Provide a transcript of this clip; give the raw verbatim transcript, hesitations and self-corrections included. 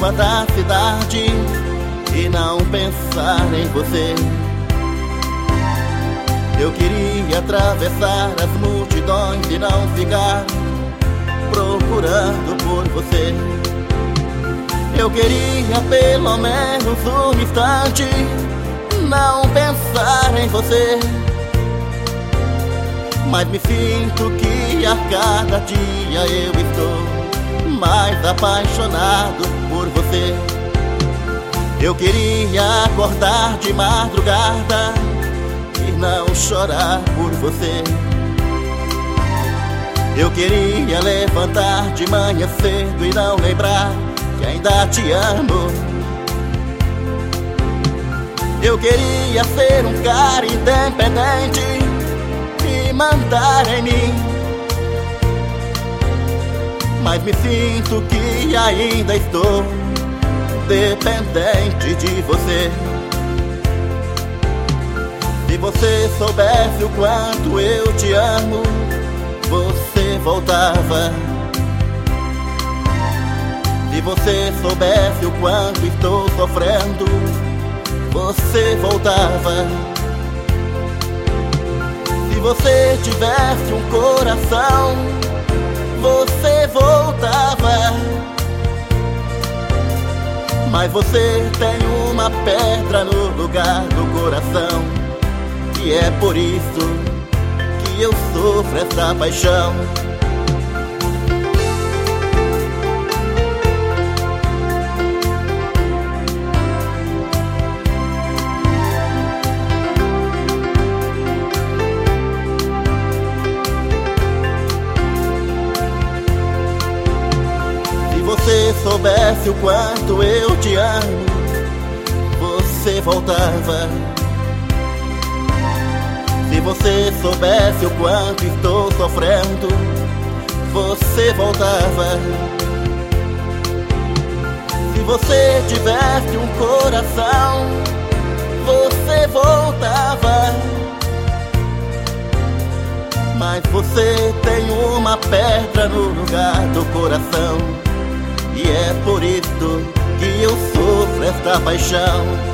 rua da cidade e não pensar em você. Eu queria atravessar as multidões e não ficar procurando por você. Eu queria pelo menos um instante não pensar em você, mas me sinto que a cada dia eu estou mais apaixonado por você. Eu queria acordar de madrugada e não chorar por você. Eu queria levantar de manhã cedo e não lembrar que ainda te amo. Eu queria ser um cara independente e mandar em mim, mas me sinto que ainda estou dependente de você. Se você soubesse o quanto eu te amo, você voltava. Se você soubesse o quanto estou sofrendo, você voltava. Se você tivesse um coração, você voltava. Mas você tem uma pedra no lugar do coração, e é por isso que eu sofro essa paixão. Se você soubesse o quanto eu te amo, você voltava. Se você soubesse o quanto estou sofrendo, você voltava. Se você tivesse um coração, você voltava. Mas você tem uma pedra no lugar do coração, e é por isso que eu sofro esta paixão.